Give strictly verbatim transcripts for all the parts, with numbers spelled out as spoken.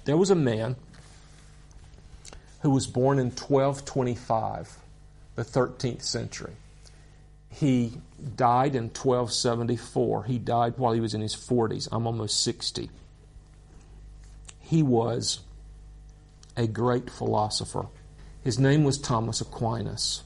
There was a man who was born in twelve twenty-five, the thirteenth century. He died in twelve seventy-four. He died while he was in his forties. I'm almost sixty. He was a great philosopher. His name was Thomas Aquinas.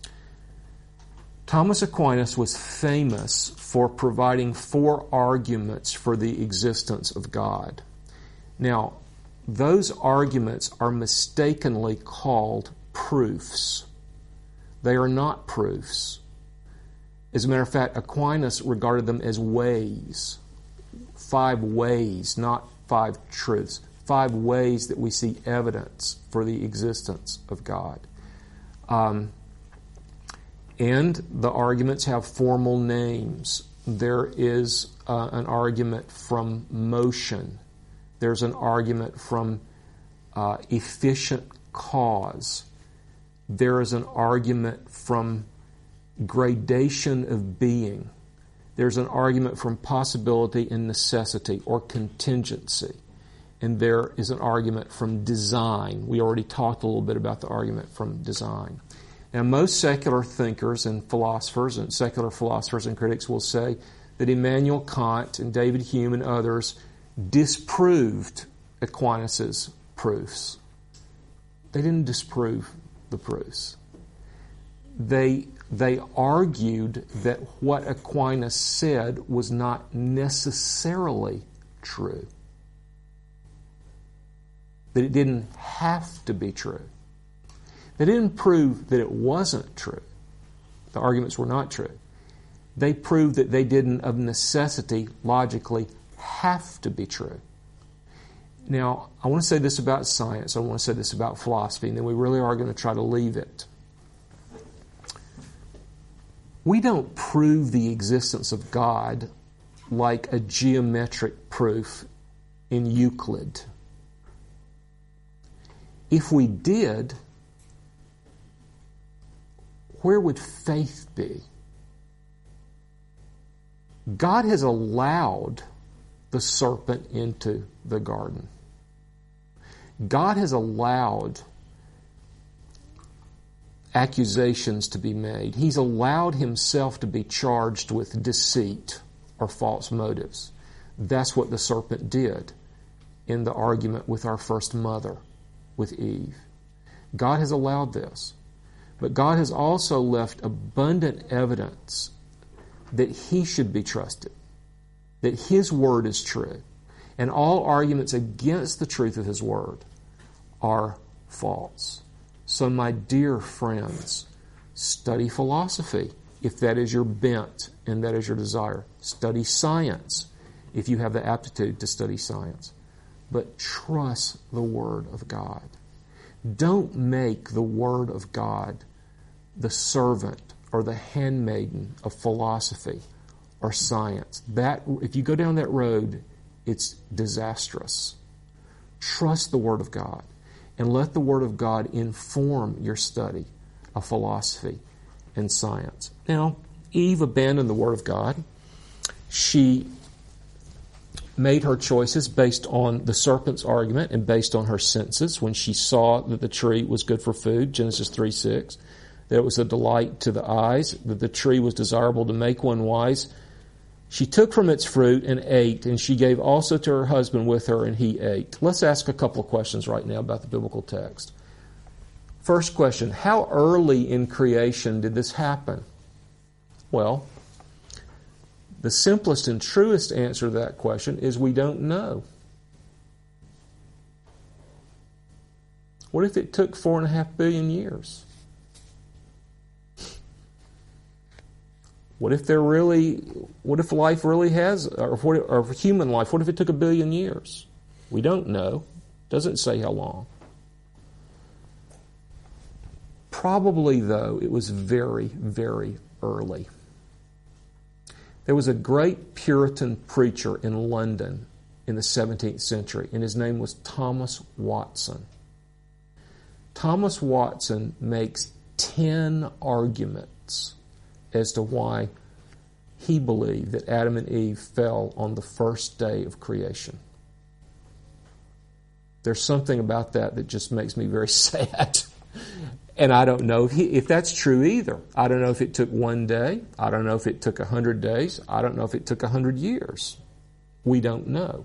Thomas Aquinas was famous for providing four arguments for the existence of God. Now, those arguments are mistakenly called proofs. They are not proofs. As a matter of fact, Aquinas regarded them as ways. Five ways, not five truths. Five ways that we see evidence for the existence of God. Um, and the arguments have formal names. There is uh, an argument from motion. There's an argument from uh, efficient cause. There is an argument from gradation of being. There's an argument from possibility and necessity or contingency. And there is an argument from design. We already talked a little bit about the argument from design. Now, most secular thinkers and philosophers and secular philosophers and critics will say that Immanuel Kant and David Hume and others disproved Aquinas' proofs. They didn't disprove the proofs. They, they argued that what Aquinas said was not necessarily true. That it didn't have to be true. They didn't prove that it wasn't true. The arguments were not true. They proved that they didn't, of necessity, logically, have to be true. Now, I want to say this about science. I want to say this about philosophy, and then we really are going to try to leave it. We don't prove the existence of God like a geometric proof in Euclid. If we did, where would faith be? God has allowed the serpent into the garden. God has allowed accusations to be made. He's allowed himself to be charged with deceit or false motives. That's what the serpent did in the argument with our first mother, with Eve. God has allowed this. But God has also left abundant evidence that He should be trusted, that His Word is true, and all arguments against the truth of His Word are false. So, my dear friends, study philosophy if that is your bent and that is your desire. Study science if you have the aptitude to study science. But trust the Word of God. Don't make the Word of God the servant or the handmaiden of philosophy or science. That, if you go down that road, it's disastrous. Trust the Word of God and let the Word of God inform your study of philosophy and science. Now, Eve abandoned the Word of God. She made her choices based on the serpent's argument and based on her senses when she saw that the tree was good for food, Genesis three six, that it was a delight to the eyes, that the tree was desirable to make one wise. She took from its fruit and ate, and she gave also to her husband with her, and he ate. Let's ask a couple of questions right now about the biblical text. First question, how early in creation did this happen? Well, the simplest and truest answer to that question is we don't know. What if it took four and a half billion years? What if there really, what if life really has, or, what, or human life, what if it took a billion years? We don't know. Doesn't say how long. Probably, though, it was very, very early. There was a great Puritan preacher in London in the seventeenth century, and his name was Thomas Watson. Thomas Watson makes ten arguments as to why he believed that Adam and Eve fell on the first day of creation. There's something about that that just makes me very sad. And I don't know if, he, if that's true either. I don't know if it took one day. I don't know if it took a hundred days. I don't know if it took a hundred years. We don't know.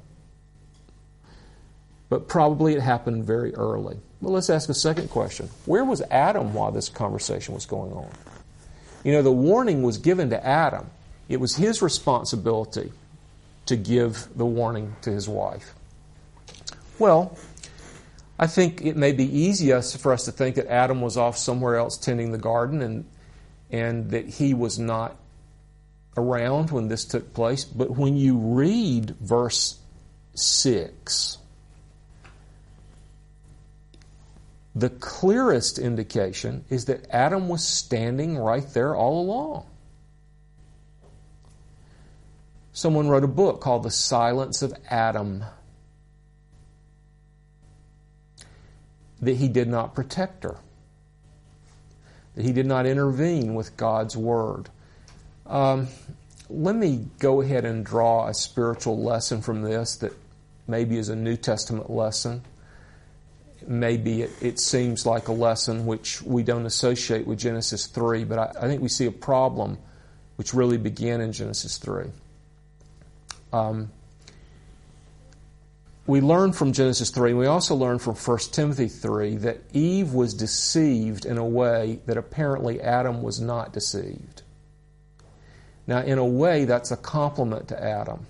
But probably it happened very early. Well, let's ask a second question. Where was Adam while this conversation was going on? You know, the warning was given to Adam. It was his responsibility to give the warning to his wife. Well, I think it may be easiest for us to think that Adam was off somewhere else tending the garden and and that he was not around when this took place. But when you read verse six, the clearest indication is that Adam was standing right there all along. Someone wrote a book called The Silence of Adam. That he did not protect her. That he did not intervene with God's Word. Um, let me go ahead and draw a spiritual lesson from this that maybe is a New Testament lesson. Maybe it, it seems like a lesson which we don't associate with Genesis three, but I, I think we see a problem which really began in Genesis three. Um, we learn from Genesis three, and we also learn from First Timothy three, that Eve was deceived in a way that apparently Adam was not deceived. Now, in a way, that's a compliment to Adam.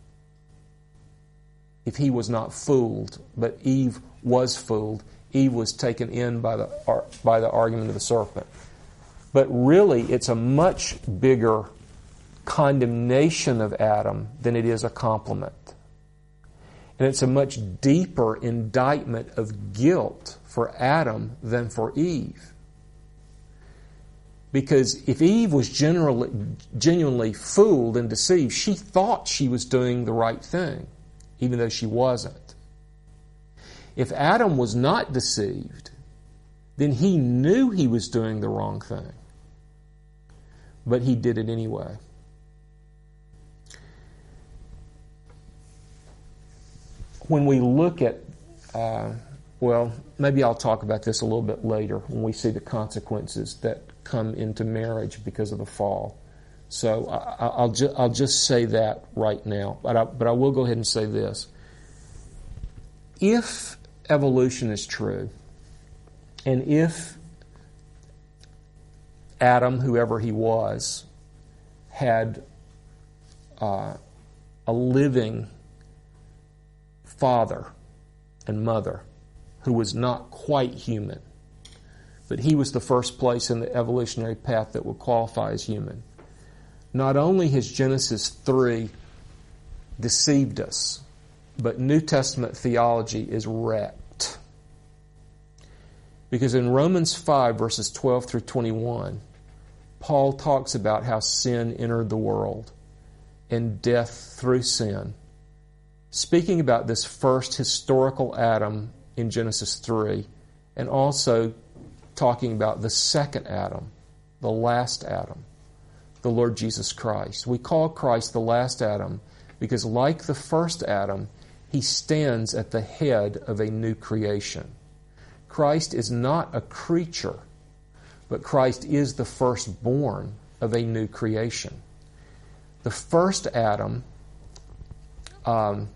If he was not fooled, but Eve was fooled, Eve was taken in by the by the argument of the serpent. But really, it's a much bigger condemnation of Adam than it is a compliment. And it's a much deeper indictment of guilt for Adam than for Eve. Because if Eve was generally, genuinely fooled and deceived, she thought she was doing the right thing, even though she wasn't. If Adam was not deceived, then he knew he was doing the wrong thing. But he did it anyway. When we look at, uh, well, maybe I'll talk about this a little bit later when we see the consequences that come into marriage because of the fall. So I, I'll, ju- I'll just say that right now. But I, but I will go ahead and say this. If evolution is true, and if Adam, whoever he was, had uh, a living father and mother who was not quite human, but he was the first place in the evolutionary path that would qualify as human. Not only has Genesis three deceived us, but New Testament theology is wrecked. Because in Romans five, verses twelve through twenty-one, Paul talks about how sin entered the world and death through sin. Speaking about this first historical Adam in Genesis three, and also talking about the second Adam, the last Adam, the Lord Jesus Christ. We call Christ the last Adam because, like the first Adam, he stands at the head of a new creation. Christ is not a creature, but Christ is the firstborn of a new creation. The first Adam um,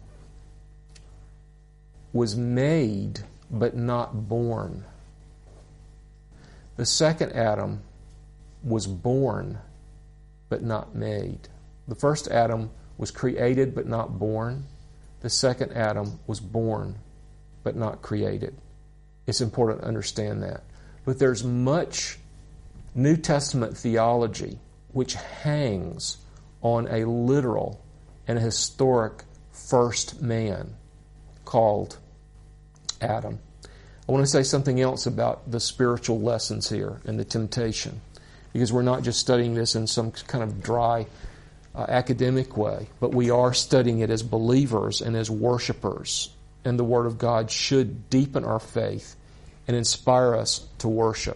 was made but not born. The second Adam was born but not made. The first Adam was created but not born. The second Adam was born but not created. It's important to understand that. But there's much New Testament theology which hangs on a literal and a historic first man called Adam. I want to say something else about the spiritual lessons here and the temptation, because we're not just studying this in some kind of dry uh, academic way, but we are studying it as believers and as worshipers, and the Word of God should deepen our faith and inspire us to worship.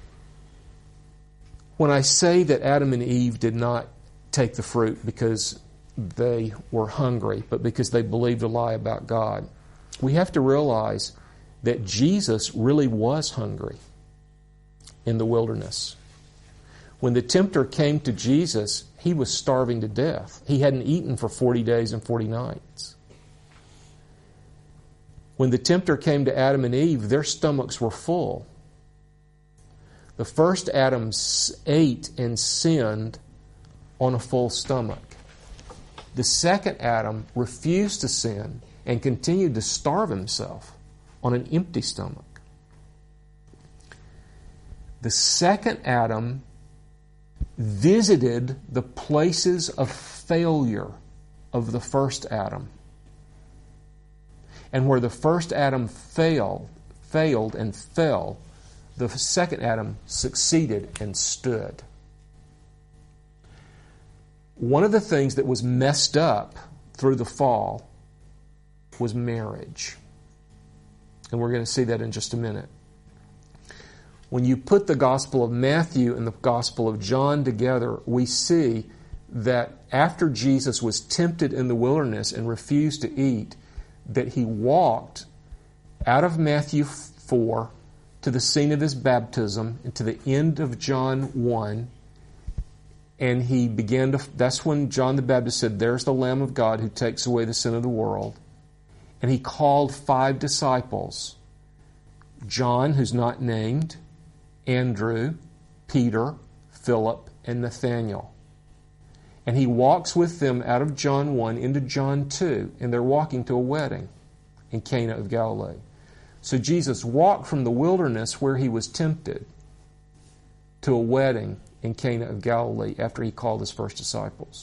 When I say that Adam and Eve did not take the fruit because they were hungry, but because they believed a lie about God, we have to realize that Jesus really was hungry in the wilderness. When the tempter came to Jesus, he was starving to death. He hadn't eaten for forty days and forty nights. When the tempter came to Adam and Eve, their stomachs were full. The first Adam ate and sinned on a full stomach. The second Adam refused to sin and continued to starve himself on an empty stomach. The second Adam visited the places of failure of the first Adam. And where the first Adam failed, failed and fell, the second Adam succeeded and stood. One of the things that was messed up through the fall was marriage. And we're going to see that in just a minute. When you put the Gospel of Matthew and the Gospel of John together, we see that after Jesus was tempted in the wilderness and refused to eat, that he walked out of Matthew four to the scene of his baptism and to the end of John one, and he began to, that's when John the Baptist said, "There's the Lamb of God who takes away the sin of the world." And he called five disciples: John, who's not named, Andrew, Peter, Philip, and Nathanael. And he walks with them out of John one into John two, and they're walking to a wedding in Cana of Galilee. So Jesus walked from the wilderness where he was tempted to a wedding in Cana of Galilee after he called his first disciples.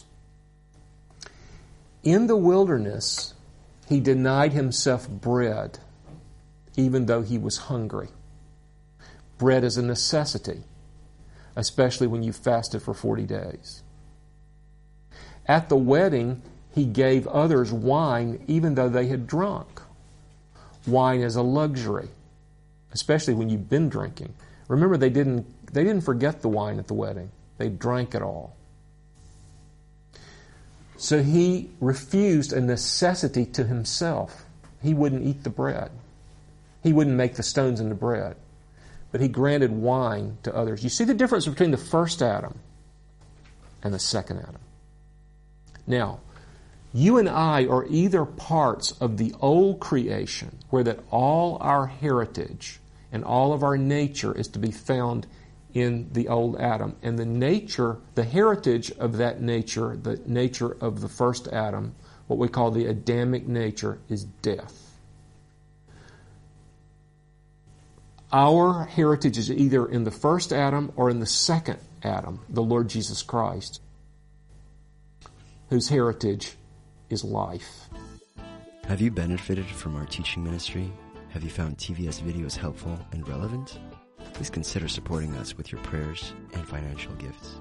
In the wilderness, he denied himself bread, even though he was hungry. Bread is a necessity, especially when you fasted for forty days. At the wedding, he gave others wine even though they had drunk. Wine is a luxury, especially when you've been drinking. Remember, they didn't, they didn't forget the wine at the wedding. They drank it all. So he refused a necessity to himself. He wouldn't eat the bread. He wouldn't make the stones into bread. But he granted wine to others. You see the difference between the first Adam and the second Adam. Now, you and I are either parts of the old creation, where that all our heritage and all of our nature is to be found in the old Adam. And the nature, the heritage of that nature, the nature of the first Adam, what we call the Adamic nature, is death. Our heritage is either in the first Adam or in the second Adam, the Lord Jesus Christ, whose heritage is life. Have you benefited from our teaching ministry? Have you found T V S videos helpful and relevant? Please consider supporting us with your prayers and financial gifts.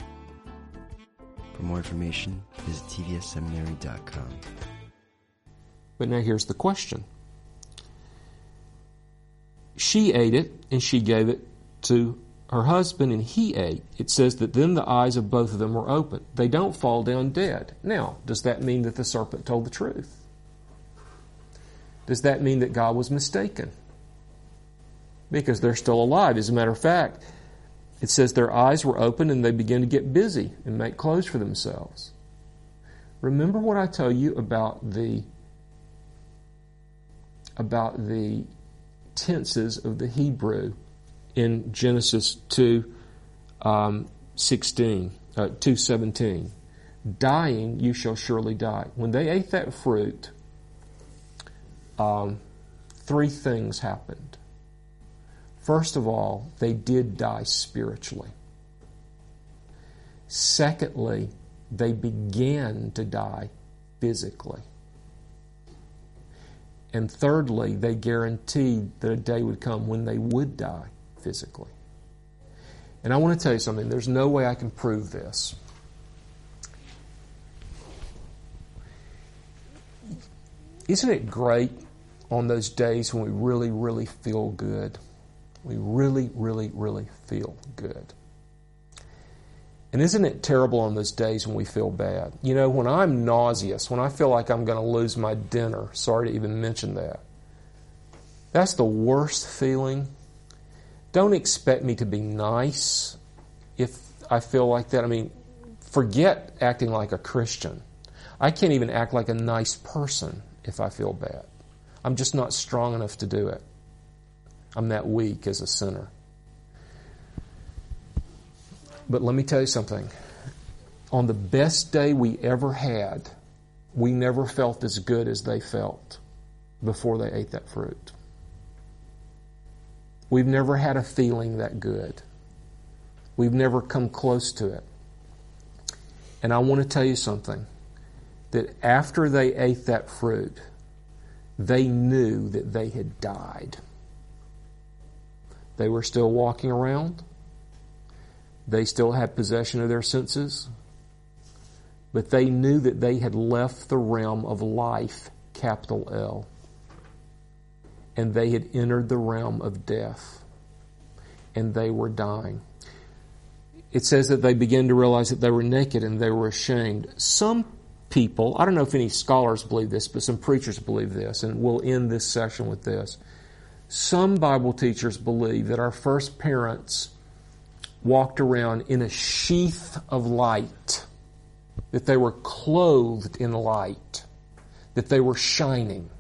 For more information, visit T V S seminary dot com. But now here's the question. She ate it, and she gave it to her husband, and he ate. It says that then the eyes of both of them were open. They don't fall down dead. Now, does that mean that the serpent told the truth? Does that mean that God was mistaken? Because they're still alive. As a matter of fact, it says their eyes were open and they began to get busy and make clothes for themselves. Remember what I tell you about the about the tenses of the Hebrew in Genesis two um, sixteen, uh, two seventeen. Dying, you shall surely die. When they ate that fruit, um, three things happened. First of all, they did die spiritually. Secondly, they began to die physically. And thirdly, they guaranteed that a day would come when they would die physically. And I want to tell you something. There's no way I can prove this. Isn't it great on those days when we really, really feel good? We really, really, really feel good. And isn't it terrible on those days when we feel bad? You know, when I'm nauseous, when I feel like I'm going to lose my dinner, sorry to even mention that, that's the worst feeling. Don't expect me to be nice if I feel like that. I mean, forget acting like a Christian. I can't even act like a nice person if I feel bad. I'm just not strong enough to do it. I'm that weak as a sinner. But let me tell you something. On the best day we ever had, we never felt as good as they felt before they ate that fruit. We've never had a feeling that good. We've never come close to it. And I want to tell you something, that after they ate that fruit, they knew that they had died. They were still walking around. They still had possession of their senses. But they knew that they had left the realm of life, capital L. And they had entered the realm of death. And they were dying. It says that they began to realize that they were naked and they were ashamed. Some people, I don't know if any scholars believe this, but some preachers believe this, and we'll end this session with this. Some Bible teachers believe that our first parents walked around in a sheath of light, that they were clothed in light, that they were shining,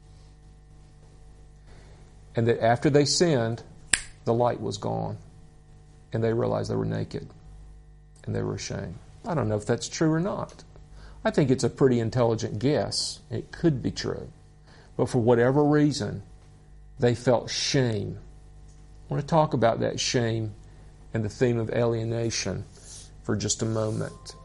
and that after they sinned, the light was gone, and they realized they were naked, and they were ashamed. I don't know if that's true or not. I think it's a pretty intelligent guess. It could be true. But for whatever reason, they felt shame. I want to talk about that shame and the theme of alienation for just a moment.